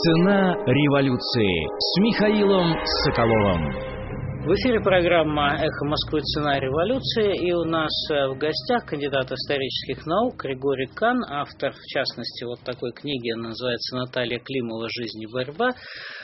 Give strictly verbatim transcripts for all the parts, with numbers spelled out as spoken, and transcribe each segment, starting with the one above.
Цена революции с Михаилом Соколовым. В эфире программа «Эхо Москвы. Цена революции». И у нас в гостях кандидат исторических наук Григорий Кан, автор, в частности, вот такой книги, она называется «Наталья Климова. Жизнь и борьба».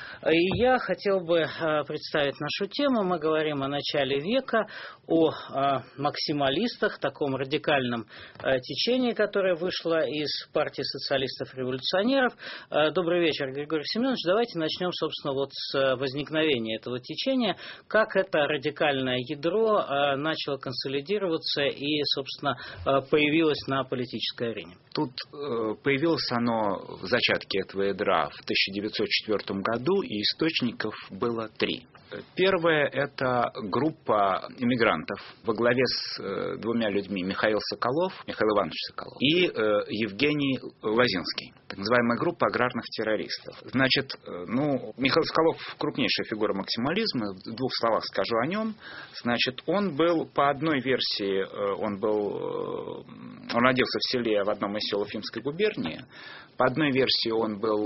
И я хотел бы представить нашу тему. Мы говорим о начале века, о максималистах, таком радикальном течении, которое вышло из партии социалистов-революционеров. Добрый вечер, Григорий Семенович. Давайте начнем, собственно, вот с возникновения этого течения. Как это радикальное ядро начало консолидироваться и, собственно, появилось на политической арене? Тут появилось оно в зачатке этого ядра в тысяча девятьсот четвёртом году, и источников было три. Первое – это группа иммигрантов во главе с э, двумя людьми: Михаил Соколов, Михаил Иванович Соколов, и э, Евгений Лозинский, так называемая группа аграрных террористов. Значит, э, ну, Михаил Соколов – крупнейшая фигура максимализма, в двух словах скажу о нем. Значит, он был, по одной версии, э, он был, э, он родился в селе, в одном из сел Уфимской губернии. По одной версии он был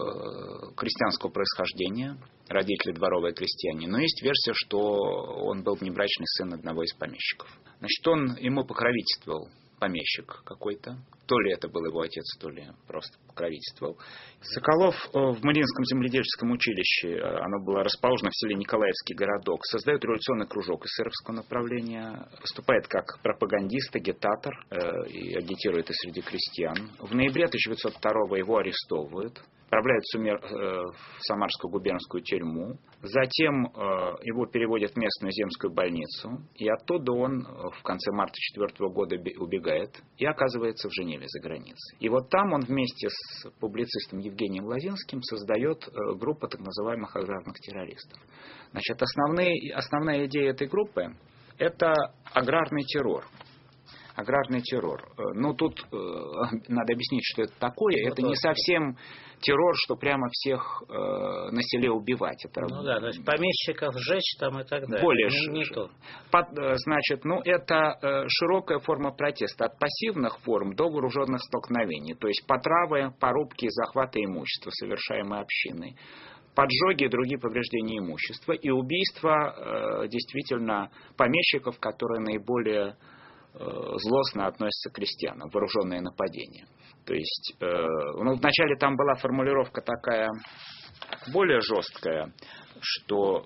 э, крестьянского происхождения, родители дворовые крестьяне, но есть версия, что он был внебрачный сын одного из помещиков. Значит, он ему покровительствовал, помещик какой-то. То ли это был его отец, то ли просто покровительствовал. Соколов в Мариинском земледельческом училище, оно было расположено в селе Николаевский городок, создает революционный кружок эсеровского направления, выступает как пропагандист, агитатор э, и агитирует и среди крестьян. В ноябре тысяча девятьсот второго его арестовывают, отправляют в, Сумер, э, в Самарскую губернскую тюрьму. Затем э, его переводят в местную земскую больницу, и оттуда он в конце марта четвёртого года убегает и оказывается в Женеве за границей. И вот там он вместе с публицистом Евгением Лозинским создает э, группу так называемых аграрных террористов. Значит, основные, основная идея этой группы – это аграрный террор. Аграрный террор. Ну, тут э, надо объяснить, что это такое. Ну, это не совсем террор, что прямо всех э, на селе убивать. Это ну да, то есть помещиков сжечь там и так далее. Более не, не то. Под, значит, ну, это э, широкая форма протеста. От пассивных форм до вооруженных столкновений. То есть потравы, порубки, захваты имущества, совершаемые общиной. Поджоги и другие повреждения имущества. И убийства э, действительно помещиков, которые наиболее злостно относятся к крестьянам, вооруженные нападения. То есть, э, ну, вначале там была формулировка такая более жесткая, что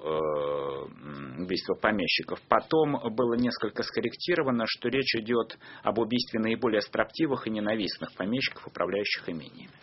э, убийство помещиков. Потом было несколько скорректировано, что речь идет об убийстве наиболее строптивых и ненавистных помещиков, управляющих имениями.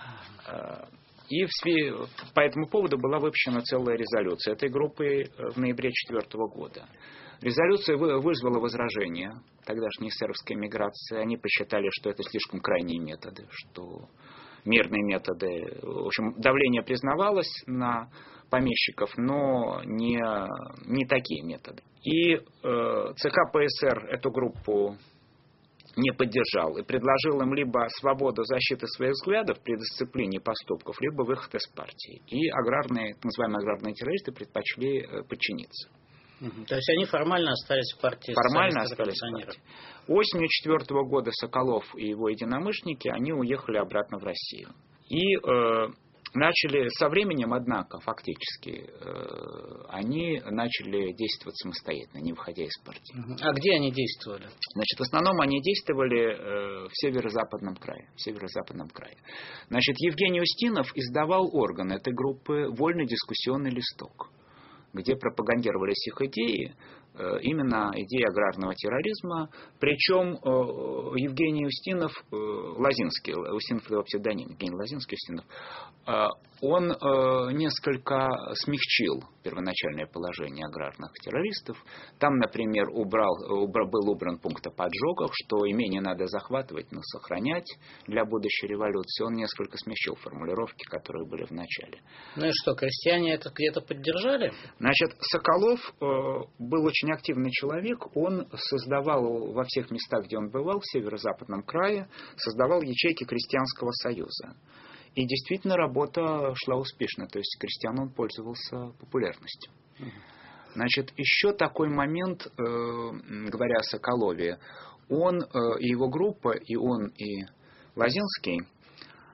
И в, по этому поводу была выпущена целая резолюция этой группы в ноябре четвёртого года. Резолюция вызвала возражения тогдашней эсеровской эмиграции. Они посчитали, что это слишком крайние методы, что мирные методы. В общем, давление признавалось на помещиков, но не, не такие методы. И э, ЦК ПСР эту группу не поддержал и предложил им либо свободу защиты своих взглядов при дисциплине поступков, либо выход из партии. И аграрные, так называемые аграрные террористы предпочли подчиниться. Угу. То есть они формально остались в партии. Формально остались в партии. Осенью четвёртого года Соколов и его единомышленники, они уехали обратно в Россию. И э, начали со временем, однако, фактически, э, они начали действовать самостоятельно, не выходя из партии. Угу. А где они действовали? Значит, в основном они действовали э, в северо-западном крае. В северо-западном крае. Значит, Евгений Устинов издавал орган этой группы «Вольный дискуссионный листок», где пропагандировались их идеи, именно идеи аграрного терроризма. Причем Евгений Устинов, Лозинский, Устинов его псевдоним, Евгений Лозинский, Устинов, он несколько смягчил первоначальное положение аграрных террористов. Там, например, убрал, был убран пункт о поджогах, что имение надо захватывать, но сохранять для будущей революции. Он несколько смягчил формулировки, которые были в начале. Ну и что, крестьяне это где-то поддержали? Значит, Соколов был очень активный человек. Он создавал во всех местах, где он бывал, в северо-западном крае, создавал ячейки крестьянского союза. И действительно работа шла успешно, то есть крестьян он пользовался популярностью. Значит, еще такой момент, э, говоря о Соколове, он э, и его группа, и он, и Лозинский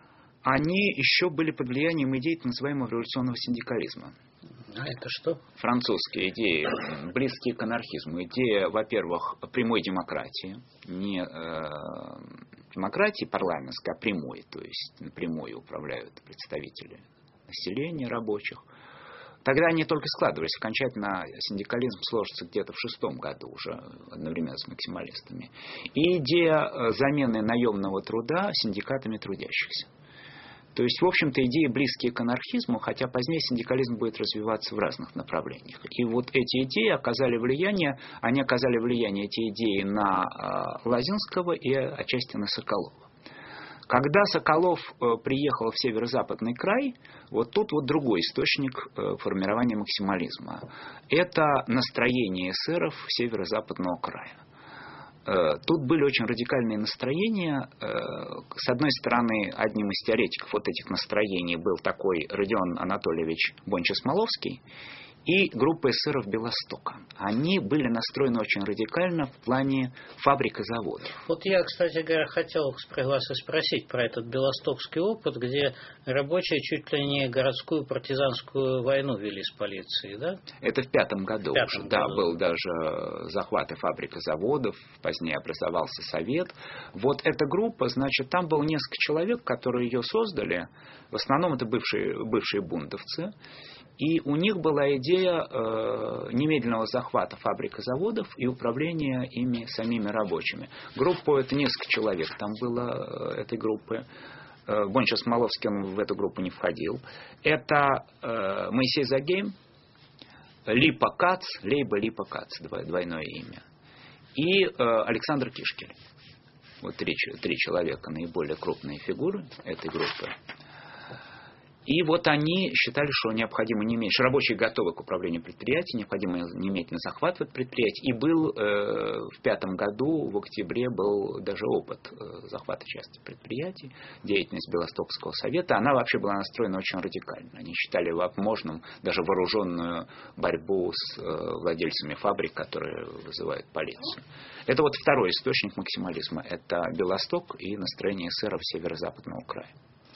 они еще были под влиянием идей так называемого революционного синдикализма. А это что? Французские идеи, близкие к анархизму. Идея, во-первых, прямой демократии. Не э, демократии парламентской, а прямой. То есть напрямую управляют представители населения, рабочих. Тогда они только складывались. Окончательно синдикализм сложится где-то в шестом году уже одновременно с максималистами. И идея замены наемного труда синдикатами трудящихся. То есть, в общем-то, идеи близкие к анархизму, хотя позднее синдикализм будет развиваться в разных направлениях. И вот эти идеи оказали влияние, они оказали влияние, эти идеи, на э, Лозинского и отчасти на Соколова. Когда Соколов э, приехал в северо-западный край, вот тут вот другой источник э, формирования максимализма. Это настроение эсеров северо-западного края. Тут были очень радикальные настроения. С одной стороны, одним из теоретиков вот этих настроений был такой Родион Анатольевич Бонча-Смоловский и группа эсеров Белостока. Они были настроены очень радикально в плане фабрик и заводов. Вот я, кстати говоря, хотел вас и спросить про этот белостокский опыт, где рабочие чуть ли не городскую партизанскую войну вели с полицией, да? Это в пятом году в пятом уже. году. Да, был даже захват и фабрик и заводов, позднее образовался совет. Вот эта группа, значит, там было несколько человек, которые ее создали. В основном это бывшие, бывшие бундовцы. И у них была идея э, немедленного захвата фабрик и заводов и управления ими самими рабочими. Группа, это несколько человек там было, э, этой группы. Э, Бонча Смоловский в эту группу не входил. Это э, Моисей Загейм, Липа Кац, Лейба Липа Кац, двойное имя. И э, Александр Кишкель. Вот три, три человека, наиболее крупные фигуры этой группы. И вот они считали, что необходимо не меньше. Рабочие готовы к управлению предприятием, необходимо немедленно захватывать предприятие. И был э, в пятом году, в октябре, был даже опыт э, захвата части предприятий, деятельность Белостокского совета. Она вообще была настроена очень радикально. Они считали возможным даже вооруженную борьбу с э, владельцами фабрик, которые вызывают полицию. Это вот второй источник максимализма. Это Белосток и настроение эсеров северо-западного края.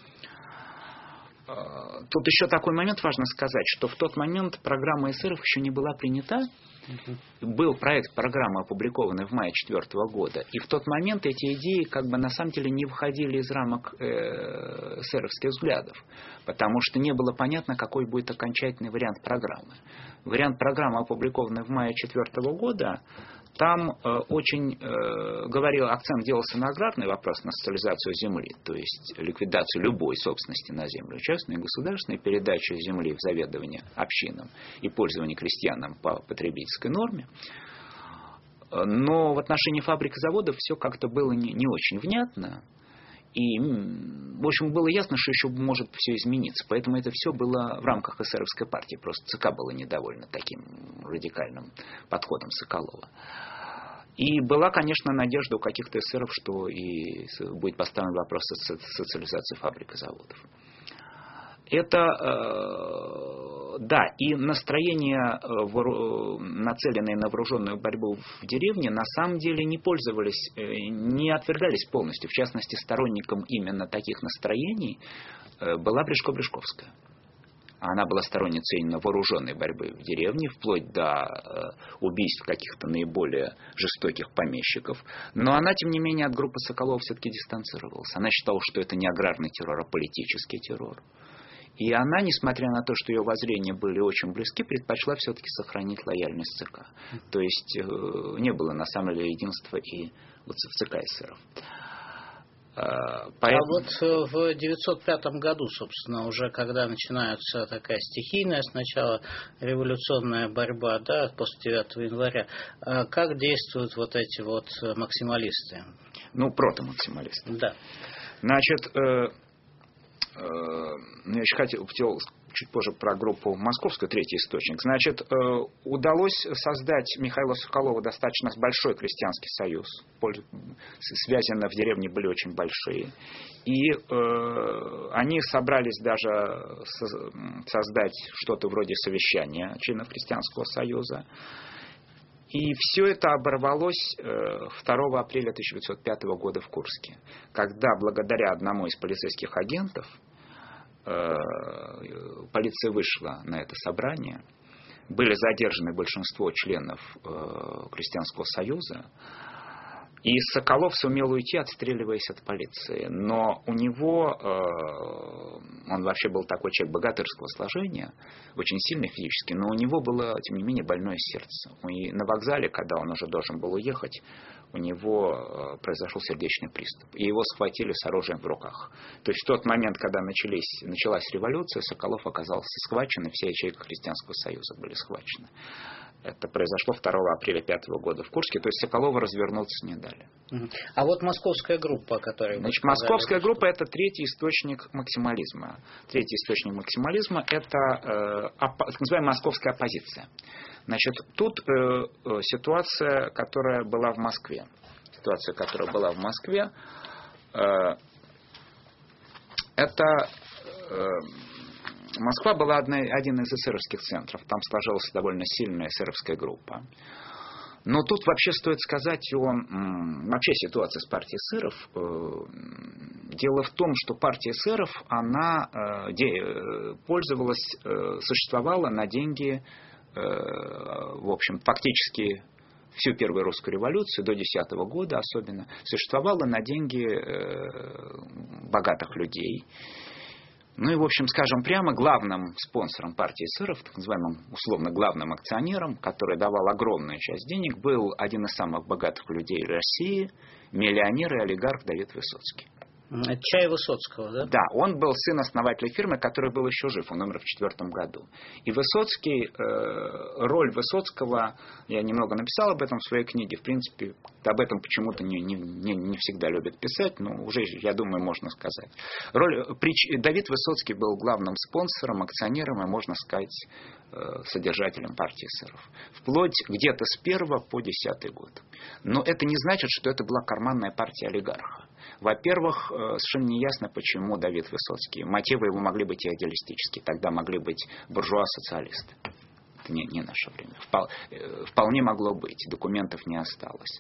Тут еще такой момент важно сказать, что в тот момент программа эсеров еще не была принята. Был проект программы, опубликованный в мае четвертого года. И в тот момент эти идеи как бы на самом деле не выходили из рамок э, эсеровских взглядов. Потому что не было понятно, какой будет окончательный вариант программы. Вариант программы, опубликованный в мае четвертого года, там э, очень э, говорил, акцент делался на аграрный вопрос, на социализацию земли, то есть ликвидацию любой собственности на землю, частной и государственной, передачу земли в заведование общинам и пользование крестьянам по потребительской норме. Но в отношении фабрик и заводов все как-то было не, не очень внятно. И, в общем, было ясно, что еще может все измениться. Поэтому это все было в рамках эсеровской партии. Просто ЦК было недовольно таким радикальным подходом Соколова. И была, конечно, надежда у каких-то эсеров, что и будет поставлен вопрос социализации фабрик и заводов. Это, э, да, и настроения, э, нацеленные на вооруженную борьбу в деревне, на самом деле не пользовались, э, не отвергались полностью. В частности, сторонником именно таких настроений э, была Брешко-Брешковская. Она была сторонницей именно вооруженной борьбы в деревне, вплоть до э, убийств каких-то наиболее жестоких помещиков. Но она, тем не менее, от группы Соколова все-таки дистанцировалась. Она считала, что это не аграрный террор, а политический террор. И она, несмотря на то, что ее воззрения были очень близки, предпочла все-таки сохранить лояльность ЦК. То есть э, не было на самом деле единства и вот в ЦК эсеров. Поэтому... А вот в девятьсот пятом году, собственно, уже когда начинается такая стихийная сначала революционная борьба, да, после девятого января, как действуют вот эти вот максималисты? Ну, протомаксималисты. Да. Значит, э, э, я еще хотел, хотел чуть позже про группу московскую, третий источник. Значит, э, удалось создать Михаилу Соколову достаточно большой крестьянский союз. Связи в деревне были очень большие. И э, они собрались даже создать что-то вроде совещания членов крестьянского союза. И все это оборвалось второго апреля тысяча девятьсот пятого года в Курске, когда благодаря одному из полицейских агентов полиция вышла на это собрание. Были задержаны большинство членов Крестьянского союза. И Соколов сумел уйти, отстреливаясь от полиции. Но у него, он вообще был такой человек богатырского сложения, очень сильный физически, но у него было, тем не менее, больное сердце. И на вокзале, когда он уже должен был уехать, у него произошел сердечный приступ. И его схватили с оружием в руках. То есть в тот момент, когда начались, началась революция, Соколов оказался схвачен, и все ячейки Крестьянского союза были схвачены. Это произошло второго апреля пятого года в Курске, то есть Соколова развернуться не дали. А вот московская группа, о которой Значит, вы сказали, московская группа – это третий источник максимализма. Третий источник максимализма – это э, опо, так называемая московская оппозиция. Значит, тут э, ситуация, которая была в Москве. Ситуация, которая была в Москве, э, это... Э, Москва была одна, один из эсеровских центров. Там сложилась довольно сильная эсеровская группа. Но тут вообще стоит сказать о вообще ситуации с партией эсеров. Дело в том, что партия эсеров, она пользовалась, существовала на деньги, в общем, фактически всю Первую русскую революцию, до десятого года особенно, существовала на деньги богатых людей. Ну и, в общем, скажем прямо, главным спонсором партии эсеров, так называемым условно главным акционером, который давал огромную часть денег, был один из самых богатых людей России, миллионер и олигарх Давид Высоцкий. Чай Высоцкого, да? Да, он был сын основателя фирмы, который был еще жив, он умер в четвертом году. И Высоцкий, э, роль Высоцкого, я немного написал об этом в своей книге, в принципе, об этом почему-то не, не, не всегда любят писать, но уже, я думаю, можно сказать. Роль, прич, Давид Высоцкий был главным спонсором, акционером и, можно сказать, э, содержателем партии эсеров. Вплоть где-то с первого по десятый год. Но это не значит, что это была карманная партия олигарха. Во-первых, совершенно неясно, почему Давид Высоцкий. Мотивы его могли быть идеалистические. Тогда могли быть буржуа-социалисты. Это не, не наше время. Вполне могло быть. Документов не осталось.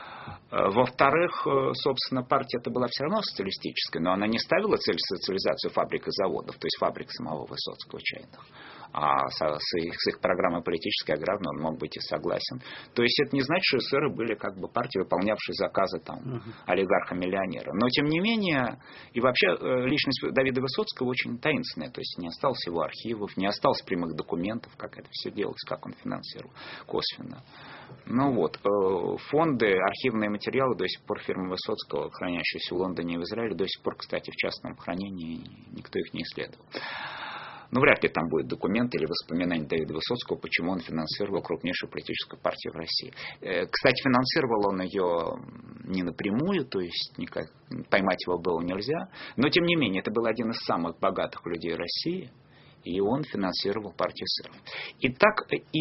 Во-вторых, собственно, партия это была все равно социалистическая, но она не ставила цель социализацию фабрик и заводов, то есть фабрик самого Высоцкого чайных. А с их, с их программой политической, аграрной он мог быть и согласен. То есть это не значит, что эсеры были как бы партией, выполнявшей заказы там, uh-huh. олигарха-миллионера. Но тем не менее, и вообще личность Давида Высоцкого очень таинственная. То есть не осталось его архивов, не осталось прямых документов, как это все делалось, как он финансировал косвенно. Ну вот, фонды, архивные материалы до сих пор фирмы Высоцкого, хранящиеся в Лондоне и в Израиле, до сих пор, кстати, в частном хранении, никто их не исследовал. Ну, вряд ли там будут документы или воспоминания Давида Высоцкого, почему он финансировал крупнейшую политическую партию в России. Кстати, финансировал он ее не напрямую, то есть никак, поймать его было нельзя. Но, тем не менее, это был один из самых богатых людей России, и он финансировал партию эсеров. Итак, и,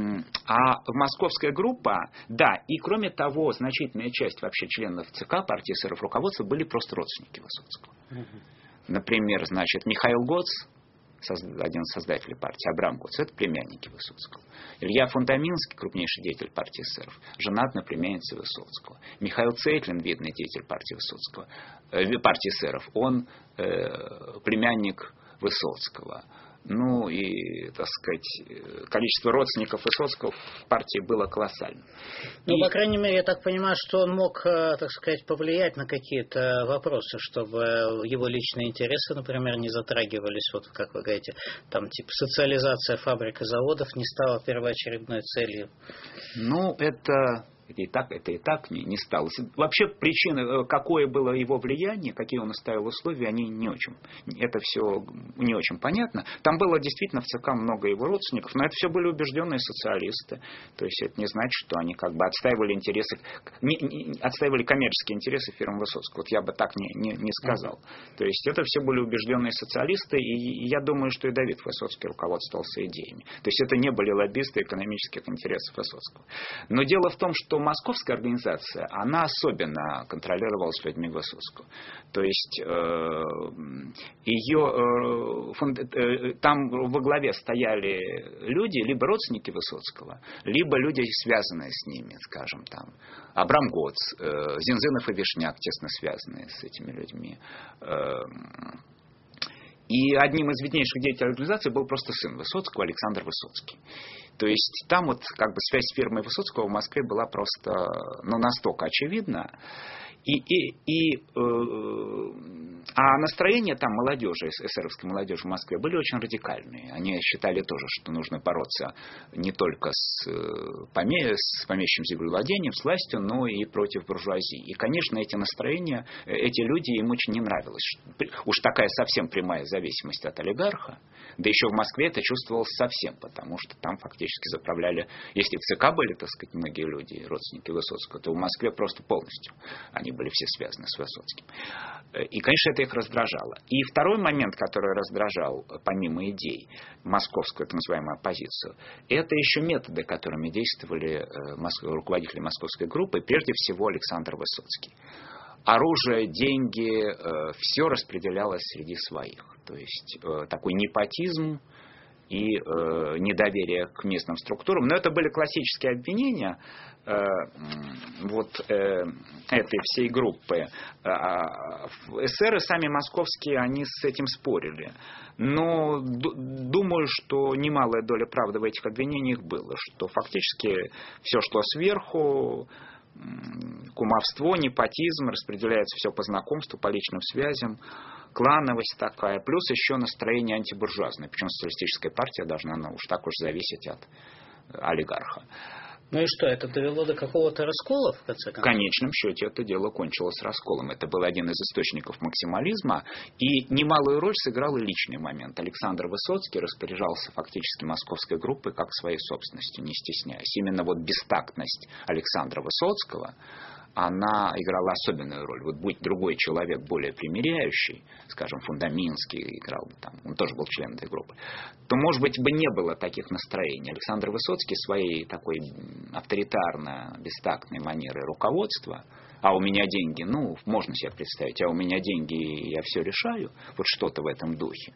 а московская группа, да, и кроме того, значительная часть вообще членов ЦК партии эсеров, руководства были просто родственники Высоцкого. Например, значит, Михаил Гоц, один из создателей партии, Абрам Гоц, это племянники Высоцкого. Илья Фундаминский, крупнейший деятель партии эсеров, женат на племяннице Высоцкого. Михаил Цейтлин, видный деятель партии Высоцкого, э, партии эсеров, он э, племянник Высоцкого. Ну и, так сказать, количество родственников Высоцкого в партии было колоссальным. Ну, и... по крайней мере, я так понимаю, что он мог, так сказать, повлиять на какие-то вопросы, чтобы его личные интересы, например, не затрагивались, вот как вы говорите, там типа социализация фабрик и заводов не стала первоочередной целью. Ну, это... Это и так, это и так не, не стало. Вообще причины, какое было его влияние, какие он ставил условия, они не очень. Это все не очень понятно. Там было действительно в ЦК много его родственников, но это все были убежденные социалисты. То есть это не значит, что они как бы отстаивали интересы, не, не, отстаивали коммерческие интересы фирмы Высоцкого. Вот я бы так не, не, не сказал. То есть это все были убежденные социалисты, и, и я думаю, что и Давид Высоцкий руководствовался идеями. То есть это не были лоббисты экономических интересов Высоцкого. Но дело в том, что московская организация, она особенно контролировалась людьми Высоцкого. То есть э, ее, э, фунд, э, там во главе стояли люди, либо родственники Высоцкого, либо люди, связанные с ними, скажем, там, Абрам Гоц, э, Зинзинов и Вишняк, тесно связанные с этими людьми. Э, И одним из виднейших деятелей организации был просто сын Высоцкого, Александр Высоцкий. То есть там вот как бы связь с фирмой Высоцкого в Москве была просто, ну, настолько очевидна. И, и, и, э, а настроения там молодежи, эсеровской молодежи в Москве были очень радикальные. Они считали тоже, что нужно бороться не только с, поме, с помещичьим землевладением, с властью, но и против буржуазии. И, конечно, эти настроения, эти люди им очень не нравилось. Уж такая совсем прямая зависимость от олигарха. Да еще в Москве это чувствовалось совсем, потому что там фактически заправляли, если в ЦК были, так сказать, многие люди, родственники Высоцкого, то в Москве просто полностью они были все связаны с Высоцким. И, конечно, это их раздражало. И второй момент, который раздражал, помимо идей, московскую, так называемую, оппозицию, это еще методы, которыми действовали руководители московской группы, прежде всего Александр Высоцкий. Оружие, деньги, все распределялось среди своих. То есть такой непотизм и недоверие к местным структурам. Но это были классические обвинения вот этой всей группы. Эсеры сами московские, они с этим спорили. Но думаю, что немалая доля правды в этих обвинениях было, что фактически все шло сверху, кумовство, непотизм, распределяется все по знакомству, по личным связям, клановость такая, плюс еще настроение антибуржуазное, причем социалистическая партия должна, ну, уж так уж зависеть от олигарха. Ну и что, это довело до какого-то раскола, в конце концов? В конечном счете это дело кончилось расколом. Это был один из источников максимализма. И немалую роль сыграл и личный момент. Александр Высоцкий распоряжался фактически московской группой как своей собственностью, не стесняясь. Именно вот бестактность Александра Высоцкого, она играла особенную роль. Вот будь другой человек более примиряющий, скажем, Фундаминский играл бы там, он тоже был членом этой группы, то, может быть, бы не было таких настроений. Александр Высоцкий своей такой авторитарно-бестактной манерой руководства, а у меня деньги, ну, можно себе представить, а у меня деньги, я все решаю, вот что-то в этом духе.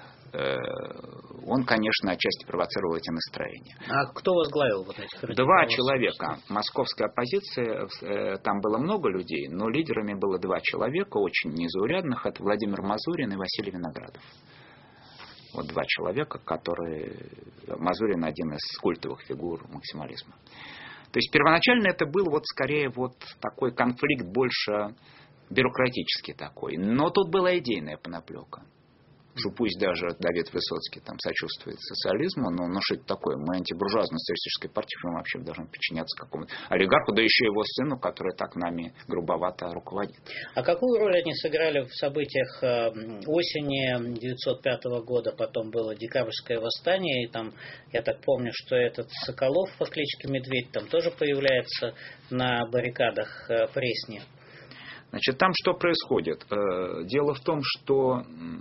Он, конечно, отчасти провоцировал эти настроения. А кто возглавил вот этих радикалов? Два человека. Московской оппозиции, там было много людей, но лидерами было два человека, очень незаурядных. Это Владимир Мазурин и Василий Виноградов. Вот два человека, которые... Мазурин один из культовых фигур максимализма. То есть первоначально это был вот скорее вот такой конфликт, больше бюрократический такой. Но тут была идейная подоплека. Что пусть даже Давид Высоцкий там сочувствует социализму, но ну, что это такое? Мы антибуржуазная социалистическая партия, мы вообще должны подчиняться какому-то олигарху, да еще его сыну, который так нами грубовато руководит. А какую роль они сыграли в событиях осени девятьсот пятого года? Потом было декабрьское восстание, и там, я так помню, что этот Соколов по кличке Медведь там тоже появляется на баррикадах Пресни. Значит, там что происходит? Дело в том, что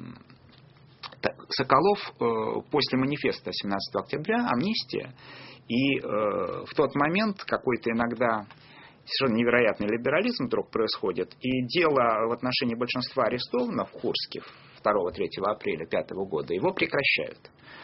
Соколов после манифеста семнадцатого октября, амнистия, и в тот момент какой-то иногда совершенно невероятный либерализм вдруг происходит, и дело в отношении большинства арестованных в Курске второго-третьего апреля пятого года, его прекращают.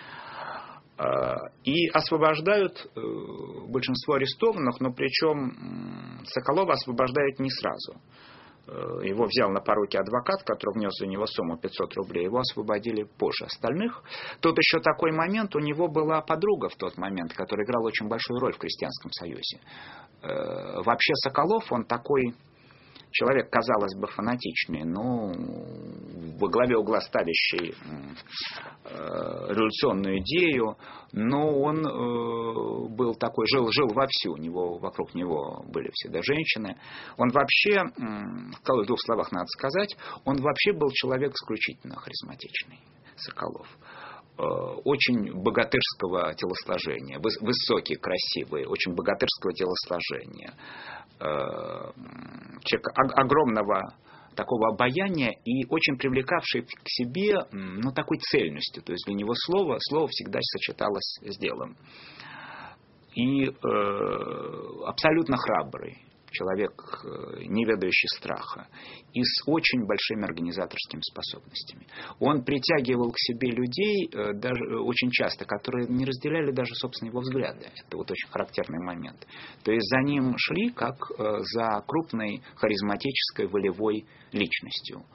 И освобождают большинство арестованных, но причем Соколова освобождают не сразу. Его взял на поруки адвокат, который внес за него сумму пятьсот рублей. Его освободили позже остальных. Тут еще такой момент. У него была подруга в тот момент, которая играла очень большую роль в Крестьянском союзе. Вообще Соколов, он такой человек, казалось бы, фанатичный, но во главе угла ставящий революционную идею, но он был такой, жил, жил вовсю, у него, вокруг него были всегда женщины. Он вообще, в двух словах надо сказать, он вообще был человек исключительно харизматичный, Соколов. Очень богатырского телосложения, высокий, красивый, очень богатырского телосложения. Человек огромного такого обаяния и очень привлекавший к себе, ну, такой цельностью. То есть для него слово, слово всегда сочеталось с делом. И э, абсолютно храбрый человек, не ведающий страха, и с очень большими организаторскими способностями. Он притягивал к себе людей даже очень часто, которые не разделяли даже, собственно, его взгляды. Это вот очень характерный момент. То есть за ним шли как за крупной харизматической волевой личностью.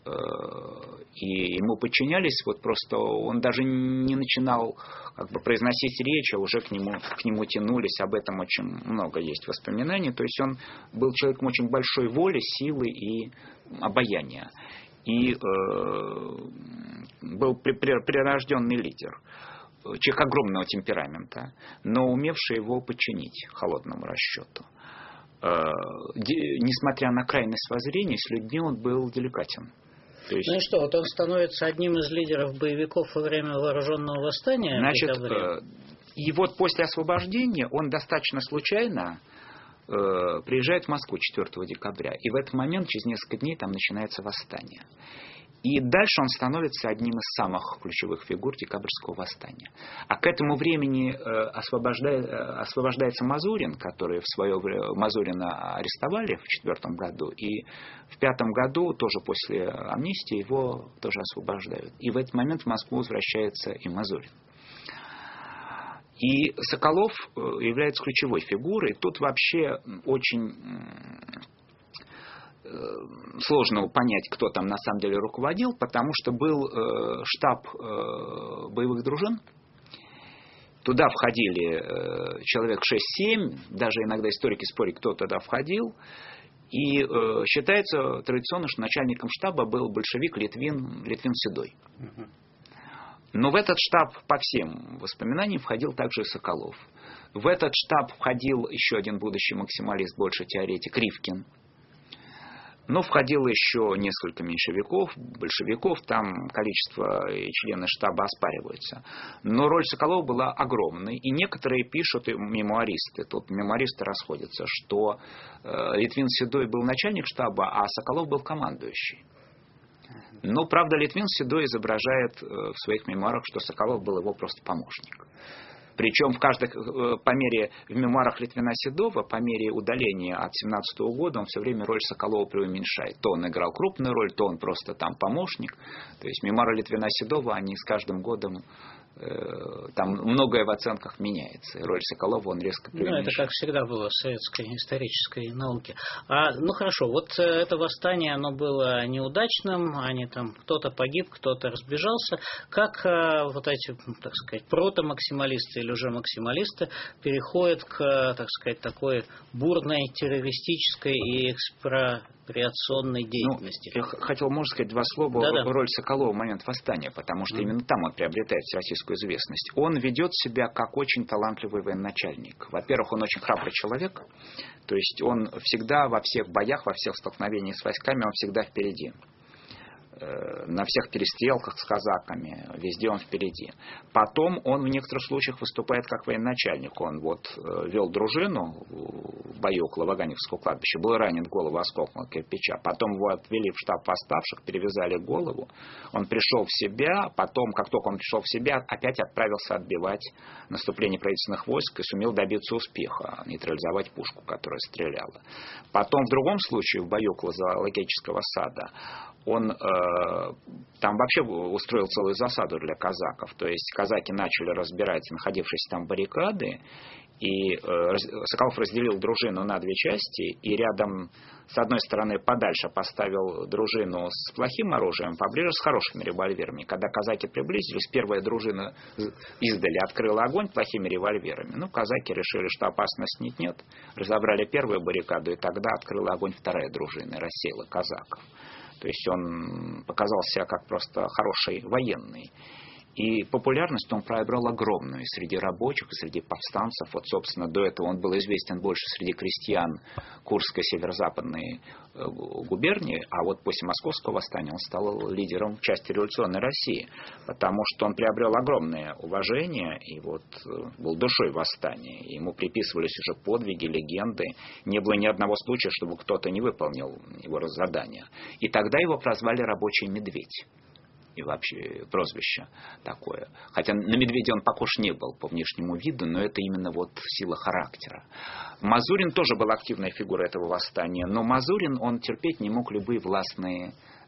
и ему подчинялись, вот просто он даже не начинал как бы произносить речь, а уже к нему, к нему тянулись, об этом очень много есть воспоминаний. То есть он был человеком очень большой воли, силы и обаяния. И э, был прирожденный лидер, человек огромного темперамента, но умевший его подчинить холодному расчету. Э, де, несмотря на крайность воззрений, с людьми он был деликатен. Есть... Ну и что, вот он становится одним из лидеров боевиков во время вооруженного восстания? Значит, э, и вот после освобождения он достаточно случайно э, приезжает в Москву четвёртого декабря. И в этот момент, через несколько дней, там начинается восстание. И дальше он становится одним из самых ключевых фигур декабрьского восстания. А к этому времени освобождает, освобождается Мазурин, который в свое время Мазурина арестовали в четвертом году, и в пятом году, тоже после амнистии, его тоже освобождают. И в этот момент в Москву возвращается и Мазурин. И Соколов является ключевой фигурой. Тут вообще очень сложно понять, кто там на самом деле руководил, потому что был э, штаб э, боевых дружин. Туда входили э, человек шесть-семь, даже иногда историки спорят, кто туда входил. И э, считается традиционно, что начальником штаба был большевик Литвин, Литвин Седой. Но в этот штаб, по всем воспоминаниям, входил также и Соколов. В этот штаб входил еще один будущий максималист, больше теоретик, Ривкин. Но входило еще несколько меньшевиков, большевиков, там количество и члены штаба оспариваются. Но роль Соколова была огромной, и некоторые пишут, и мемуаристы, тут мемуаристы расходятся, что э, Литвин Седой был начальник штаба, а Соколов был командующий. Но, правда, Литвин Седой изображает э, в своих мемуарах, что Соколов был его просто помощник. Причем в каждых, по мере, в мемуарах Литвина Седова, по мере удаления от семнадцатого года, он все время роль Соколова преуменьшает. То он играл крупную роль, то он просто там помощник. То есть мемуары Литвина Седова, они с каждым годом, э, там многое в оценках меняется. И роль Соколова он резко преуменьшает. Ну, это как всегда было в советской исторической науке. А, ну хорошо, вот это восстание, оно было неудачным, они там, кто-то погиб, кто-то разбежался. Как а, вот эти, так сказать, протомаксималисты или уже максималисты переходят к, так сказать, такой бурной террористической и экспроприационной деятельности? Ну, я хотел, можно сказать, два слова Да-да. о роль Соколова в момент восстания, потому что mm-hmm. именно там он приобретает всероссийскую известность. Он ведет себя как очень талантливый военачальник. Во-первых, он очень храбрый человек, то есть он всегда во всех боях, во всех столкновениях с войсками, он всегда впереди. На всех перестрелках с казаками, везде он впереди. Потом он в некоторых случаях выступает как военачальник. Он вот вел дружину в бою около Ваганьковского кладбища, был ранен в голову осколком кирпича. Потом его отвели в штаб восставших, перевязали голову. Он пришел в себя, потом, как только он пришел в себя, опять отправился отбивать наступление правительственных войск и сумел добиться успеха, нейтрализовать пушку, которая стреляла. Потом в другом случае, в бою около зоологического сада, он э, там вообще устроил целую засаду для казаков. То есть казаки начали разбирать находившиеся там баррикады, и э, Соколов разделил дружину на две части, и рядом, с одной стороны, подальше поставил дружину с плохим оружием, поближе с хорошими револьверами. Когда казаки приблизились, первая дружина издали открыла огонь плохими револьверами. Ну, казаки решили, что опасности нет-нет, разобрали первую баррикаду, и тогда открыла огонь вторая дружина и рассеяла казаков. То есть он показал себя как просто хороший военный. И популярность он приобрел огромную среди рабочих, среди повстанцев. Вот, собственно, до этого он был известен больше среди крестьян Курской северо-западной губернии, а вот после Московского восстания он стал лидером части революционной России, потому что он приобрел огромное уважение и вот был душой восстания. Ему приписывались уже подвиги, легенды. Не было ни одного случая, чтобы кто-то не выполнил его задание. И тогда его прозвали «Рабочий медведь». И вообще прозвище такое. Хотя на медведя он похож не был по внешнему виду, но это именно вот сила характера. Мазурин тоже был активной фигурой этого восстания, но Мазурин, он терпеть не мог любые властные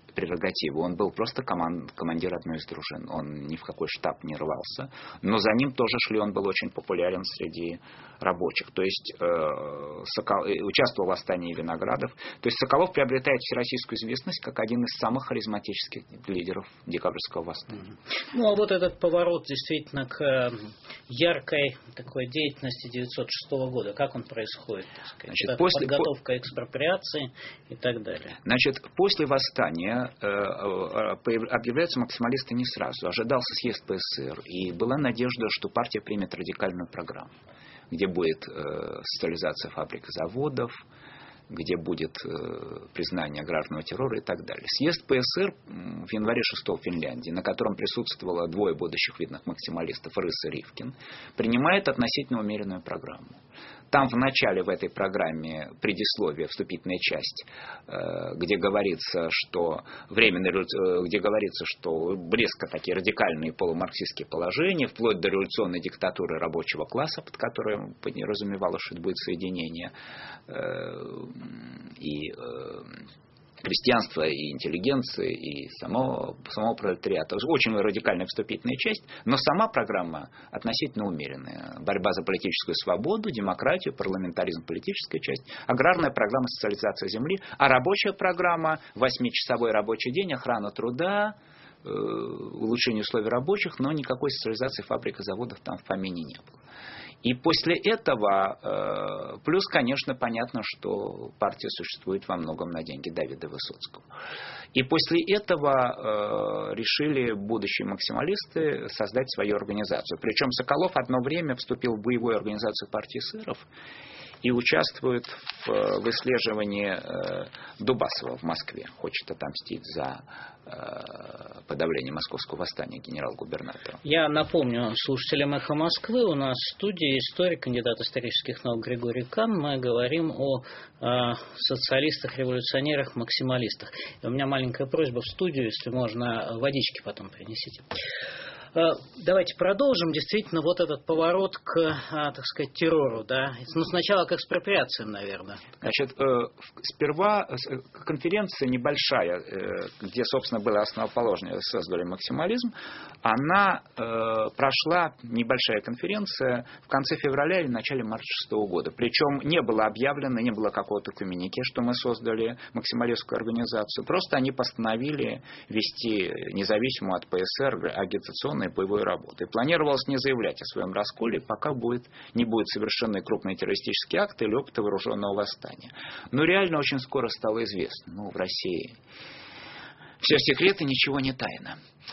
прерогативы. Он был просто команд, командир одной из дружин. Он ни в какой штаб не рвался. Но за ним тоже шли, он был очень популярен среди рабочих. То есть э, Сокол, участвовал в восстании Виноградов. То есть Соколов приобретает всероссийскую известность как один из самых харизматических лидеров декабрьского восстания. Ну, а вот этот поворот действительно к яркой такой деятельности девятьсот шестого года, как он происходит? Так сказать? Значит, после, подготовка экспроприации и так далее. Значит, после восстания э, объявляются максималисты не сразу. Ожидался съезд ПСР, и была надежда, что партия примет радикальную программу, где будет э, социализация фабрик и заводов, где будет э, признание аграрного террора и так далее. Съезд ПСР в январе шестого в Финляндии, на котором присутствовало двое будущих видных максималистов, Рыс и Ривкин, принимает относительно умеренную программу. Там в начале в этой программе предисловие, вступительная часть, где говорится, что временные, где говорится, что близко такие радикальные полумарксистские положения, вплоть до революционной диктатуры рабочего класса, под которой подразумевалось, что это будет соединение и крестьянства, и интеллигенции, и самого, самого пролетариата. Очень радикальная вступительная часть, но сама программа относительно умеренная. Борьба за политическую свободу, демократию, парламентаризм, политическая часть, аграрная программа социализации земли, а рабочая программа, восьмичасовой рабочий день, охрана труда, э, улучшение условий рабочих, но никакой социализации фабрик и заводов там в помине не было. И после этого, плюс, конечно, понятно, что партия существует во многом на деньги Давида Высоцкого. И после этого решили будущие максималисты создать свою организацию. Причем Соколов одно время вступил в боевую организацию партии эсеров и участвует в выслеживании Дубасова в Москве. Хочет отомстить за подавление московского восстания генерал-губернатора. Я напомню слушателям «Эхо Москвы», у нас в студии историк, кандидат исторических наук Григорий Кан. Мы говорим о э, социалистах, революционерах, максималистах. И у меня маленькая просьба в студию, если можно, водички потом принесите. Давайте продолжим. Действительно, вот этот поворот к, так сказать, террору, да? Ну, сначала к экспроприациям, наверное. Значит, сперва конференция небольшая, где, собственно, было основоположнее, создали максимализм, она прошла, небольшая конференция, в конце февраля или начале марта шестого года. Причем не было объявлено, не было какого-то коммюнике, что мы создали максималистскую организацию. Просто они постановили вести независимую от ПСР агитационную и боевой работы. И планировалось не заявлять о своем расколе, пока будет, не будет совершены крупные террористические акты или опыты вооруженного восстания. Но реально очень скоро стало известно, ну, в России все секреты, ничего не тайно.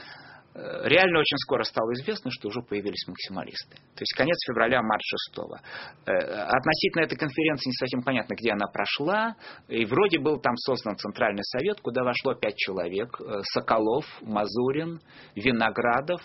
Реально очень скоро стало известно, что уже появились максималисты. То есть конец февраля, март шестого. Относительно этой конференции не совсем понятно, где она прошла. И вроде был там создан Центральный совет, куда вошло пять человек. Соколов, Мазурин, Виноградов.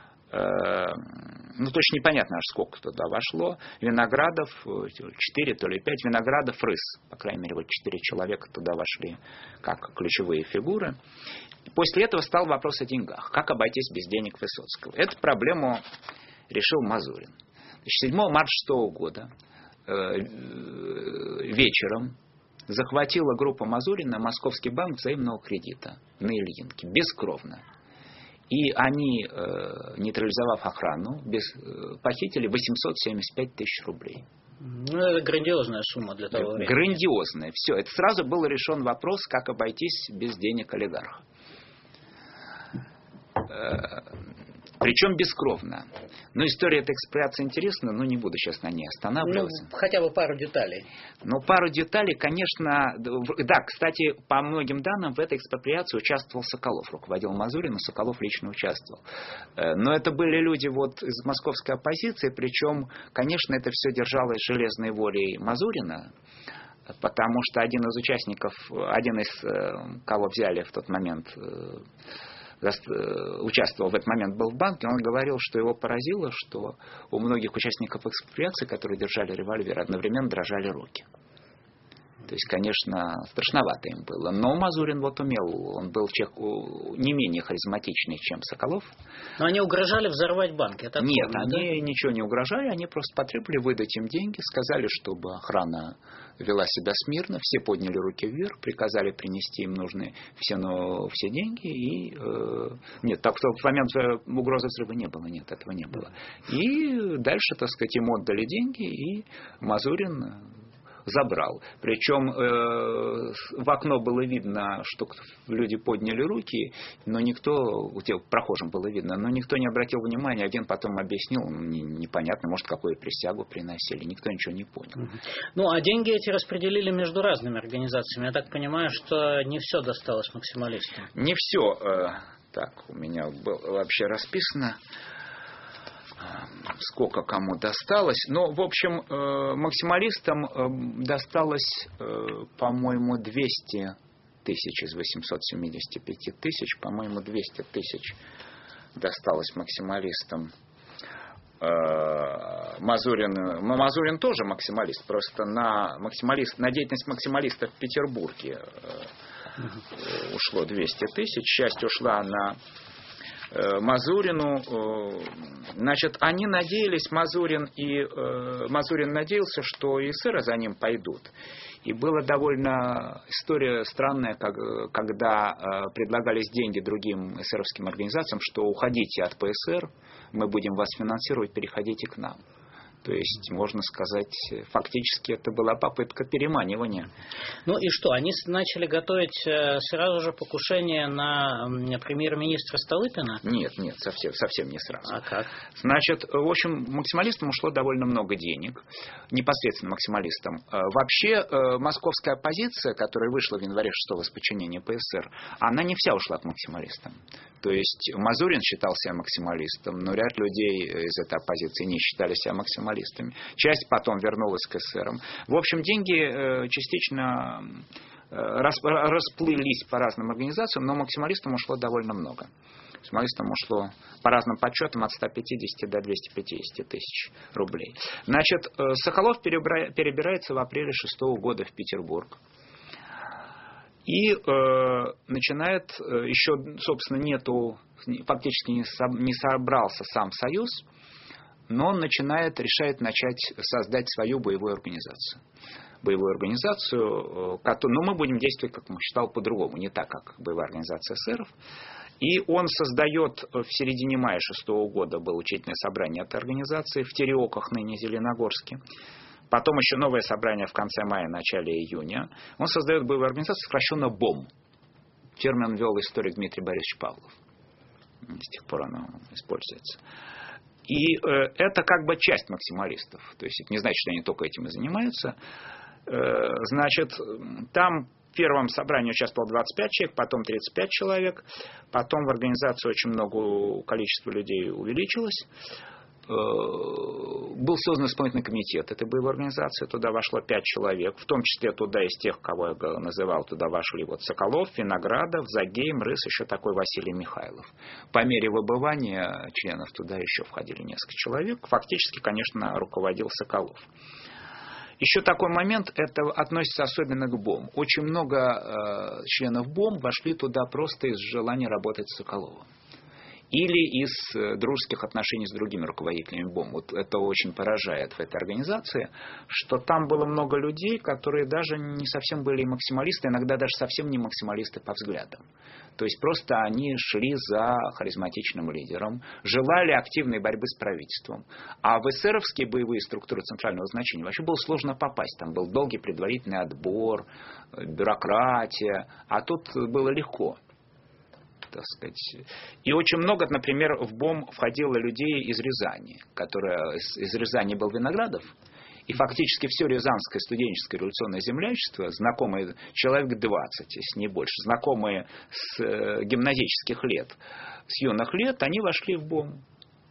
Ну, точно непонятно, аж сколько туда вошло. Виноградов, четыре, то ли пять. Виноградов, Рыс. По крайней мере, вот четыре человека туда вошли как ключевые фигуры. После этого стал вопрос о деньгах. Как обойтись без денег Высоцкого? Эту проблему решил Мазурин. седьмого марта шестого года э, вечером захватила группа Мазурина Московский банк взаимного кредита на Ильинке. Бескровно. И они, э, нейтрализовав охрану, без, э, похитили восемьсот семьдесят пять тысяч рублей. Ну, это грандиозная сумма для того времени. Грандиозная. Все. Это сразу был решен вопрос, как обойтись без денег олигарха. Причем бескровно. Но история этой экспроприации интересна, но не буду сейчас на ней останавливаться. Ну, хотя бы пару деталей. Ну, пару деталей, конечно... Да, кстати, по многим данным, в этой экспроприации участвовал Соколов. Руководил Мазурин, Соколов лично участвовал. Но это были люди вот из московской оппозиции, причем, конечно, это все держалось железной волей Мазурина, потому что один из участников, один из, кого взяли в тот момент... участвовал в этот момент, был в банке, он говорил, что его поразило, что у многих участников экспроприации, которые держали револьвер, одновременно дрожали руки. То есть, конечно, страшновато им было. Но Мазурин вот умел, он был человек не менее харизматичный, чем Соколов. Но они угрожали взорвать банк, я так Нет, помню, они да? ничего не угрожали, они просто потребовали выдать им деньги, сказали, чтобы охрана вела себя смирно, все подняли руки вверх, приказали принести им нужные все, но, все деньги. И, э, нет, так что в момент угрозы взрыва не было, нет, этого не было. И дальше, так сказать, им отдали деньги, и Мазурин забрал. Причем э, в окно было видно, что люди подняли руки, но никто, у тех прохожим было видно, но никто не обратил внимания. Один потом объяснил, не, непонятно, может, какую присягу приносили. Никто ничего не понял. Ну, а деньги эти распределили между разными организациями. Я так понимаю, что не все досталось максималистам. Не все. Э, так, у меня было вообще расписано, сколько кому досталось. Но, в общем, максималистам досталось, по-моему, двести тысяч из восьмисот семидесяти пяти тысяч. По-моему, двести тысяч досталось максималистам. Мазурин, Мазурин тоже максималист. Просто на, максималист, на деятельность максималиста в Петербурге ушло двести тысяч. Часть ушла на Мазурину. Значит, они надеялись, Мазурин и Мазурин надеялся, что эсеры за ним пойдут. И была довольно история странная, когда предлагались деньги другим эсеровским организациям, что уходите от ПСР, мы будем вас финансировать, переходите к нам. То есть, можно сказать, фактически это была попытка переманивания. Ну и что, они начали готовить сразу же покушение на премьер-министра Столыпина? Нет, нет, совсем, совсем не сразу. А как? Значит, в общем, максималистам ушло довольно много денег, непосредственно максималистам. Вообще, московская оппозиция, которая вышла в январе шестого с подчинения ПСР, она не вся ушла к максималистам. То есть, Мазурин считал себя максималистом, но ряд людей из этой оппозиции не считали себя максималистами. Часть потом вернулась к эсерам. В общем, деньги частично расплылись по разным организациям, но максималистам ушло довольно много. Максималистам ушло по разным подсчетам от ста пятидесяти до двухсот пятидесяти тысяч рублей. Значит, Соколов перебирается в апреле шестого года в Петербург. И э, начинает, еще, собственно, нету, фактически не, со, не собрался сам Союз, но он начинает, решает начать создать свою боевую организацию. Боевую организацию, которую, но мы будем действовать, как он считал, по-другому, не так, как боевая организация эсеров. И он создает в середине мая шестого года, было учительное собрание этой организации в Тереоках, ныне Зеленогорске. Потом еще новое собрание в конце мая, начале июня. Он создает боевую организацию, сокращенно БОМ. Термин ввел историк Дмитрий Борисович Павлов. С тех пор оно используется. И э, это как бы часть максималистов. То есть это не значит, что они только этим и занимаются. Э, значит, там в первом собрании участвовало двадцать пять человек, потом тридцать пять человек. Потом в организации очень много количество людей увеличилось. Был создан исполнительный комитет этой боевой организации, туда вошло пять человек, в том числе туда из тех, кого я называл, туда вошли вот Соколов, Виноградов, Загейм, Рыс, еще такой Василий Михайлов. По мере выбывания членов туда еще входили несколько человек. Фактически, конечно, руководил Соколов. Еще такой момент, это относится особенно к БОМ. Очень много э, членов БОМ вошли туда просто из желания работать с Соколовым. Или из дружеских отношений с другими руководителями БОМ. Вот это очень поражает в этой организации, что там было много людей, которые даже не совсем были максималисты, иногда даже совсем не максималисты по взглядам. То есть просто они шли за харизматичным лидером, желали активной борьбы с правительством. А в эсеровские боевые структуры центрального значения вообще было сложно попасть. Там был долгий предварительный отбор, бюрократия, а тут было легко. Так сказать. И очень много, например, в БОМ входило людей из Рязани, которые, из, из Рязани был Виноградов, и фактически все рязанское студенческое революционное землячество, знакомые человек двадцать, если не больше, знакомые с э, гимназических лет, с юных лет, они вошли в БОМ.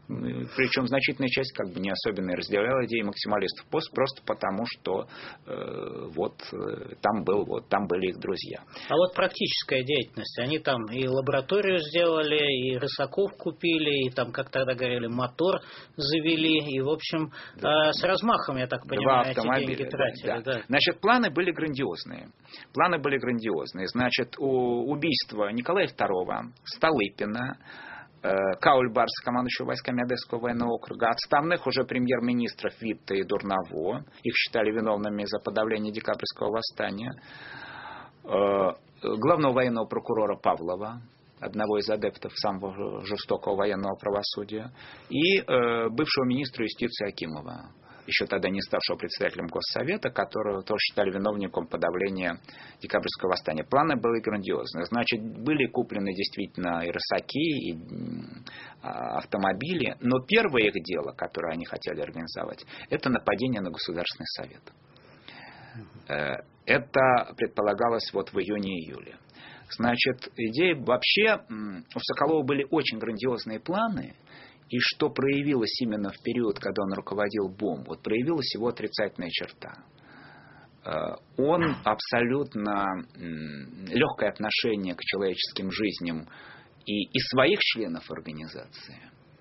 Причем значительная часть как бы не особенно разделяла идеи максималистов, просто потому что э, вот э, там был, вот там были их друзья. А вот практическая деятельность, они там и лабораторию сделали, и рысаков купили, и там, как тогда говорили, мотор завели, и в общем да. э, с размахом, я так понимаю, эти деньги тратили. Да, да. Да. Значит, планы были грандиозные. Планы были грандиозные. Значит, у убийства Николая второго, Столыпина, Каульбарса, командующего войсками Одесского военного округа, отставных уже премьер-министров Витта и Дурново, их считали виновными за подавление декабрьского восстания, главного военного прокурора Павлова, одного из адептов самого жестокого военного правосудия, и бывшего министра юстиции Акимова, еще тогда не ставшего председателем Госсовета, которого тоже считали виновником подавления декабрьского восстания. Планы были грандиозные. Значит, были куплены действительно и рысаки, и автомобили, но первое их дело, которое они хотели организовать, это нападение на Государственный Совет. Это предполагалось вот в июне-июле. Значит, идея вообще, у Соколова были очень грандиозные планы. И что проявилось именно в период, когда он руководил БОМ? Вот проявилась его отрицательная черта. Он абсолютно легкое отношение к человеческим жизням и, и своих членов организации,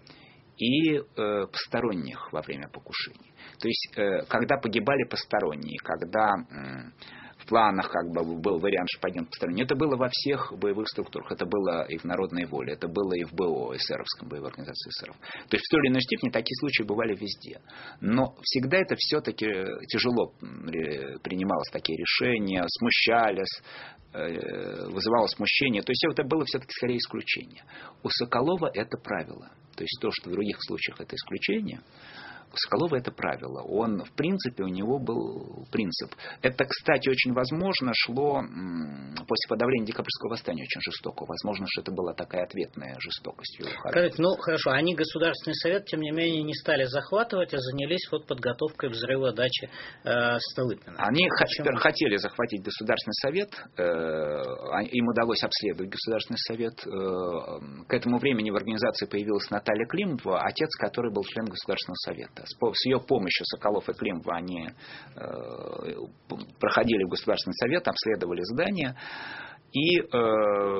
и э, посторонних во время покушений. То есть, э, когда погибали посторонние, когда э, в планах как бы был вариант, что погибнут посторонние, это было во всех боевых структурах, это было и в Народной воле, это было и в БО, эсеровском, боевой организации эсеров. То есть, в той или иной степени такие случаи бывали везде. Но всегда это все-таки тяжело принималось, такие решения, смущались, вызывало смущение. То есть, это было все-таки скорее исключение. У Соколова это правило. То есть, то, что в других случаях это исключение, у Соколова это правило. Он, в принципе, у него был принцип. Это, кстати, очень возможно шло после подавления декабрьского восстания очень жестоко. Возможно, что это была такая ответная жестокость. Скажите, ну хорошо, они Государственный совет, тем не менее, не стали захватывать, а занялись вот подготовкой взрыва дачи э, Столыпина. Они Почему? хотели захватить Государственный совет. Э, им удалось обследовать Государственный совет. Э, к этому времени в организации появилась Наталья Климова, отец, который был член Государственного совета. С ее помощью Соколов и Климова они э, проходили в Государственный совет, обследовали здание и э,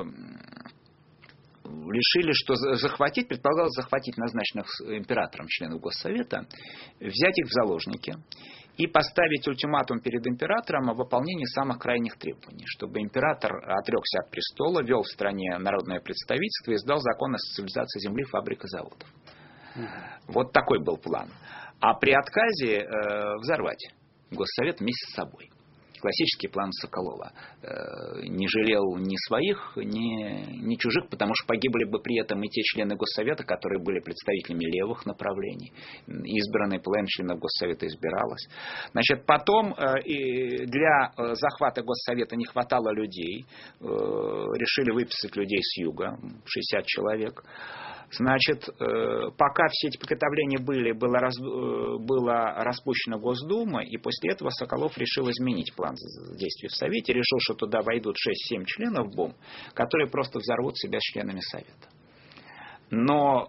решили, что захватить, предполагалось захватить назначенных императором членов Госсовета, взять их в заложники и поставить ультиматум перед императором о выполнении самых крайних требований, чтобы император отрекся от престола, вел в стране народное представительство и издал закон о социализации земли, фабрик и заводов. Вот такой был план. А при отказе э, взорвать Госсовет вместе с собой. Классический план Соколова. Э, не жалел ни своих, ни, ни чужих, потому что погибли бы при этом и те члены Госсовета, которые были представителями левых направлений. Избранная половина членов Госсовета избиралась. Значит, потом э, и для захвата Госсовета не хватало людей. Э, решили выписать людей с юга, шестьдесят человек. Значит, пока все эти приготовления были, было, раз, было распущена Госдума, и после этого Соколов решил изменить план действий в Совете, решил, что туда войдут шесть-семь членов БОМ, которые просто взорвут себя с членами Совета. Но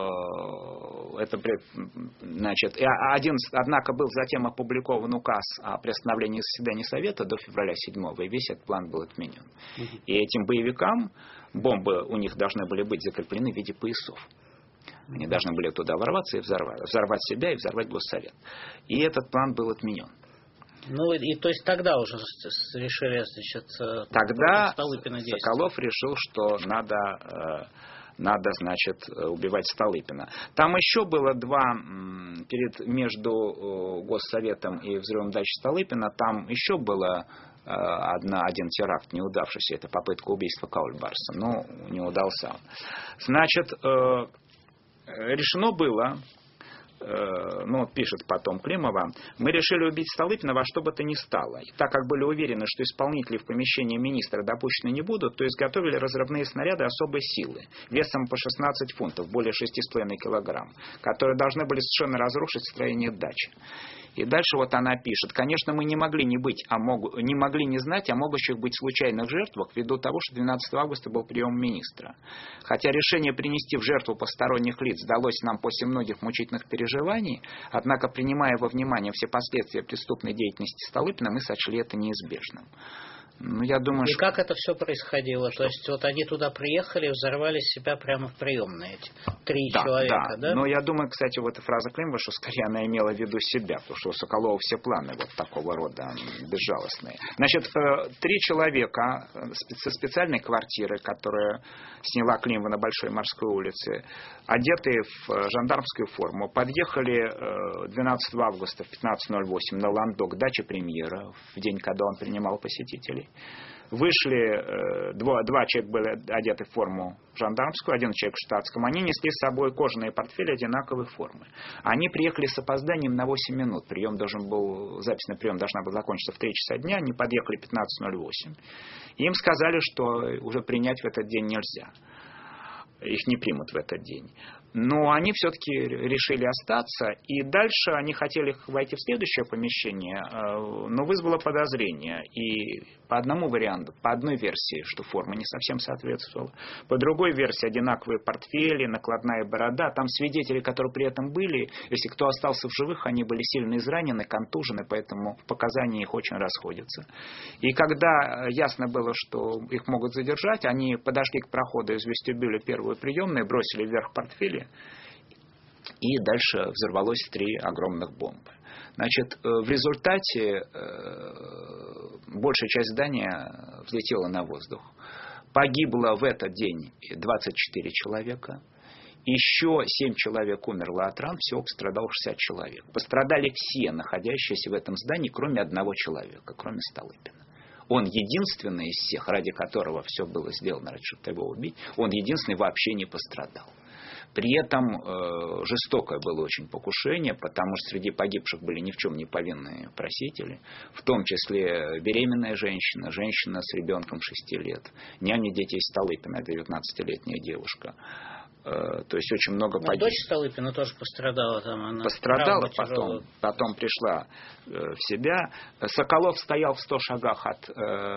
э, это, значит, один, однако был затем опубликован указ о приостановлении заседания Совета до февраля седьмого, и весь этот план был отменен. Uh-huh. И этим боевикам бомбы у них должны были быть закреплены в виде поясов. Они uh-huh. должны были туда ворваться и взорвать, взорвать себя и взорвать Госсовет. И этот план был отменен. Ну и то есть тогда уже решили, значит, тогда Соколов решил, что надо э, надо, значит, убивать Столыпина. Там еще было два, перед, между Госсоветом и взрывом дачи Столыпина, там еще было одна, один теракт неудавшийся, это попытка убийства Каульбарса, но не удался. Значит, решено было ну, пишет потом Климова, мы решили убить Столыпина во что бы то ни стало. И так как были уверены, что исполнители в помещении министра допущены не будут, то изготовили разрывные снаряды особой силы, весом по шестнадцать фунтов, более шесть с половиной килограмм, которые должны были совершенно разрушить строение дачи. И дальше вот она пишет, конечно, мы не могли не быть, а мог, не могли не знать о могущих быть случайных жертвах ввиду того, что двенадцатого августа был прием министра. Хотя решение принести в жертву посторонних лиц далось нам после многих мучительных переживаний, однако, принимая во внимание все последствия преступной деятельности Столыпина, мы сочли это неизбежным. Ну, я думаю, и что... как это все происходило? Что? То есть вот они туда приехали и взорвали себя прямо в приемной, эти три да, человека, да? да? Но я думаю, кстати, вот эта фраза Климова, что скорее она имела в виду себя, потому что у Соколова все планы вот такого рода безжалостные. Значит, три человека со специальной квартиры, которую сняла Климова на Большой Морской улице, одетые в жандармскую форму, подъехали двенадцатого августа в пятнадцать ноль восемь на Ландо к даче премьера, в день, когда он принимал посетителей. Вышли, два, два человека были одеты в форму жандармскую, один человек в штатском. Они несли с собой кожаные портфели одинаковой формы. Они приехали с опозданием на восемь минут. Прием должен был, запись на прием должна была закончиться в три часа дня. Они подъехали в пятнадцать ноль восемь. Им сказали, что уже принять в этот день нельзя. Их не примут в этот день. Но они все-таки решили остаться, и дальше они хотели войти в следующее помещение, но вызвало подозрение. И по одному варианту, по одной версии, что форма не совсем соответствовала, по другой версии одинаковые портфели, накладная борода. Там свидетели, которые при этом были, если кто остался в живых, они были сильно изранены, контужены, поэтому показания их очень расходятся. И когда ясно было, что их могут задержать, они подошли к проходу из вестибюля первой приемной, бросили вверх портфели, и дальше взорвалось три огромных бомбы. Значит, в результате большая часть здания взлетела на воздух. Погибло в этот день двадцать четыре человека. Еще семь человек умерло от ран, всего пострадало шестьдесят человек. Пострадали все находящиеся в этом здании, кроме одного человека, кроме Столыпина. Он единственный из всех, ради которого все было сделано, ради чтобы его убить, он единственный вообще не пострадал. При этом э, жестокое было очень покушение, потому что среди погибших были ни в чем не повинные просители, в том числе беременная женщина, женщина с ребенком шести лет, няня детей Столыпина, девятнадцатилетняя девушка. Э, то есть очень много погибших. Дочь Столыпина тоже пострадала там. Она пострадала, потом, потом пришла э, в себя. Соколов стоял в ста шагах от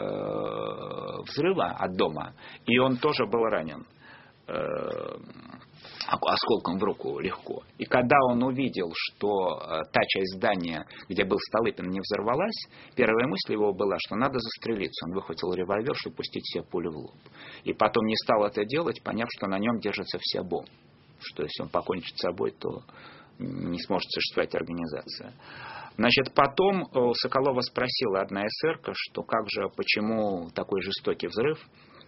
э, взрыва, от дома, и он тоже был ранен. Э, осколком в руку легко. И когда он увидел, что э, та часть здания, где был Столыпин, не взорвалась, первая мысль его была, что надо застрелиться. Он выхватил револьвер, чтобы пустить себе пулю в лоб. И потом не стал это делать, поняв, что на нем держится вся бомба. Что если он покончит с собой, то не сможет существовать организация. Значит, потом у Соколова спросила одна эсерка, что как же, почему такой жестокий взрыв.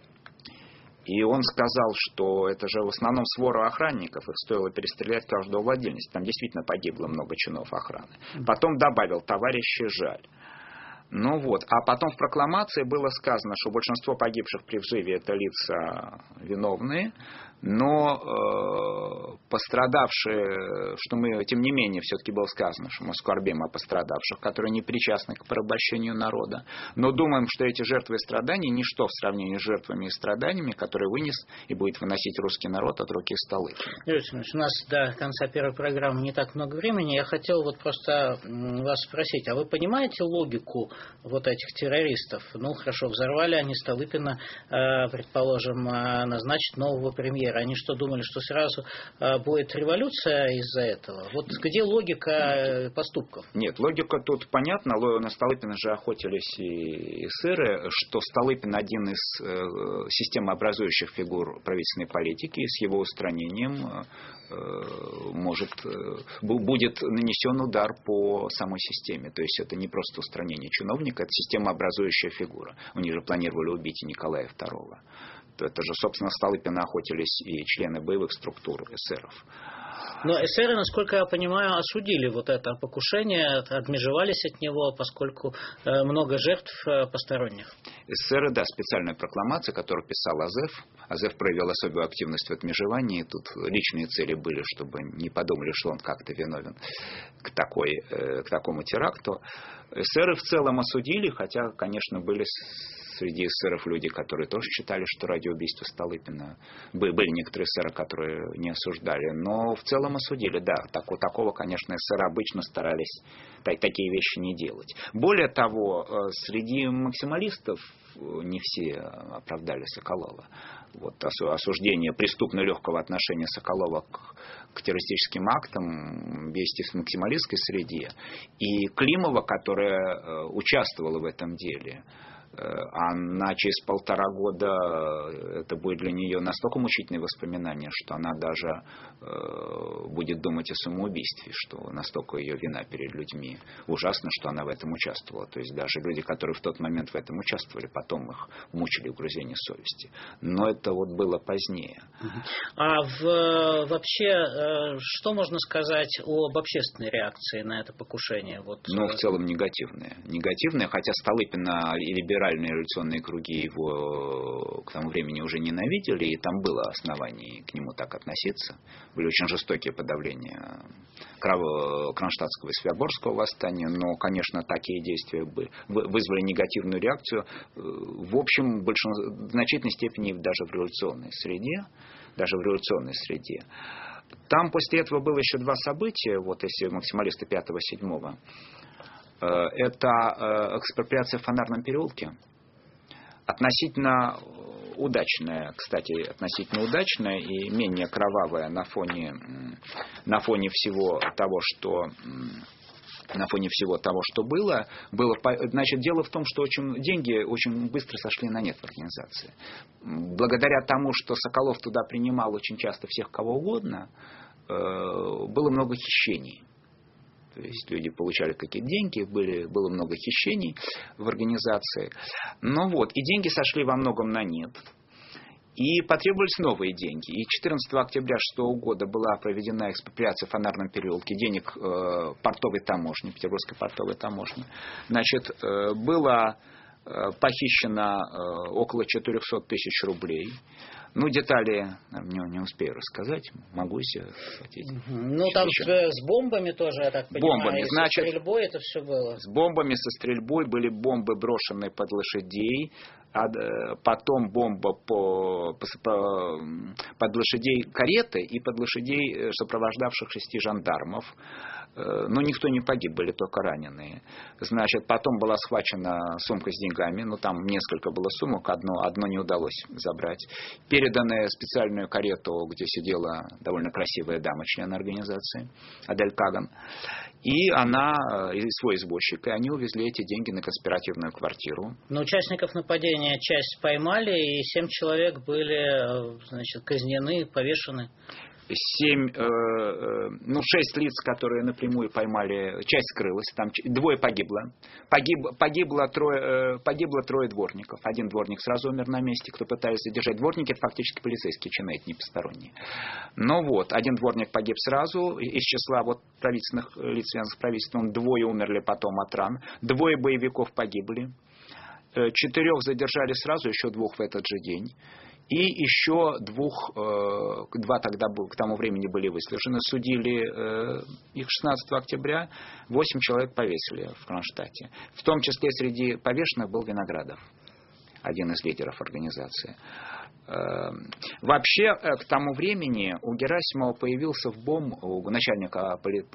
И он сказал, что это же в основном свора охранников, их стоило перестрелять каждого владельца. Там действительно погибло много чинов охраны. Потом добавил, товарищи, жаль. Ну вот, а потом в прокламации было сказано, что большинство погибших при взрыве это лица виновные, но э, пострадавшие, что мы, тем не менее, все-таки было сказано, что мы скорбим о пострадавших, которые не причастны к порабощению народа, но думаем, что эти жертвы и страдания ничто в сравнении с жертвами и страданиями, которые вынес и будет выносить русский народ от руки Столыпина. Юрий Александрович, у нас до конца первой программы не так много времени. Я хотел вот просто вас спросить, а вы понимаете логику вот этих террористов? Ну, хорошо, взорвали они Столыпина, предположим, назначить нового премьера. Они что, думали, что сразу будет революция из-за этого? Вот где логика поступков? Нет, логика тут понятна. На Столыпина же охотились и эсеры, что Столыпин один из э, системообразующих фигур правительственной политики, и с его устранением э, может, э, будет нанесен удар по самой системе. То есть это не просто устранение чиновника, это системообразующая фигура. Они же планировали убить и Николая второго. Это же, собственно, Столыпина охотились и члены боевых структур эсеров. Но эсеры, насколько я понимаю, осудили вот это покушение, отмежевались от него, поскольку много жертв посторонних. Эсеры, да, специальная прокламация, которую писал Азеф. Азеф проявил особую активность в отмежевании. Тут личные цели были, чтобы не подумали, что он как-то виновен к, такой, к такому теракту. Эсеры в целом осудили, хотя, конечно, были среди эсеров люди, которые тоже считали, что ради убийства Столыпина. Были некоторые эсеры, которые не осуждали, но в целом осудили, да. Так, такого, конечно, эсеры обычно старались так, такие вещи не делать. Более того, среди максималистов не все оправдали Соколова. Вот осуждение преступно легкого отношения Соколова к, к террористическим актам есть и в максималистской среде. И Климова, которая участвовала в этом деле, она через полтора года, это будет для нее настолько мучительные воспоминания, что она даже э, будет думать о самоубийстве, что настолько ее вина перед людьми ужасна, что она в этом участвовала. То есть даже люди, которые в тот момент в этом участвовали, потом их мучили угрызения совести. Но это вот было позднее. А в, вообще, что можно сказать об общественной реакции на это покушение? Вот, ну, в целом негативная. Негативная, хотя Столыпина и либеральные революционные круги его к тому времени уже ненавидели, и там было основание к нему так относиться. Были очень жестокие подавления Кронштадтского и Святогорского восстания, но, конечно, такие действия вызвали негативную реакцию, в общем, в большинстве, в значительной степени даже в революционной среде, даже в революционной среде. Там после этого было еще два события, вот если максималисты пятого-седьмого. Это экспроприация в Фонарном переулке. Относительно удачная, кстати, относительно удачная и менее кровавая на фоне, на фоне всего того, что... на фоне всего того, что было, было, значит, дело в том, что очень, деньги очень быстро сошли на нет в организации. Благодаря тому, что Соколов туда принимал очень часто всех кого угодно, было много хищений. То есть люди получали какие-то деньги, были, было много хищений в организации. Ну вот, и деньги сошли во многом на нет. И потребовались новые деньги. И четырнадцатого октября шестого года была проведена экспроприация в Фонарном переулке денег э, портовой таможни, Петербургской портовой таможни. Значит, э, было э, похищено э, около четырехсот тысяч рублей. Ну, детали не, не успею рассказать, могу себе хватить. Ну, там с, с бомбами тоже, я так понимаю, бомбами, и значит, со стрельбой это все было. С бомбами, со стрельбой были бомбы, брошенные под лошадей, а потом бомба по, по, под лошадей кареты и под лошадей сопровождавших шести жандармов. Но никто не погиб, были только раненые. Значит, потом была схвачена сумка с деньгами, ну там несколько было сумок, одно, одно не удалось забрать. Переданная специальную карету, где сидела довольно красивая дама, член организации, Адель Каган. И она, и свой извозчик, и они увезли эти деньги на конспиративную квартиру. Но участников нападения часть поймали, и семь человек были, значит, казнены, повешены. Семь, э, э, ну, шесть лиц, которые напрямую поймали, часть скрылась, там двое погибло. Погиб, погибло, трое, э, погибло трое дворников. Один дворник сразу умер на месте, кто пытались задержать. Дворники — это фактически полицейские чины, это не посторонние. Ну вот, один дворник погиб сразу, из числа вот правительственных лиц, связанных с правительством, двое умерли потом от ран, двое боевиков погибли, четырех задержали сразу, еще двух в этот же день. И еще двух, два тогда к тому времени были выслушаны, судили их шестнадцатого октября, восемь человек повесили в Кронштадте. В том числе среди повешенных был Виноградов, один из лидеров организации. Вообще, к тому времени у Герасимова появился в БОМ, у начальника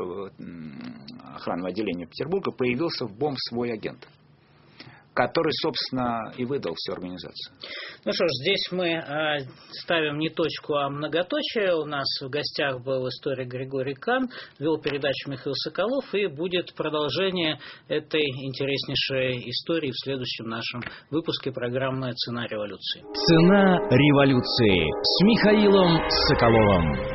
охранного отделения Петербурга, появился в БОМ свой агент, который, собственно, и выдал всю организацию. Ну что ж, здесь мы э, ставим не точку, а многоточие. У нас в гостях был историк Григорий Кан, вел передачу Михаил Соколов, и будет продолжение этой интереснейшей истории в следующем нашем выпуске программы «Цена революции». «Цена революции» с Михаилом Соколовым.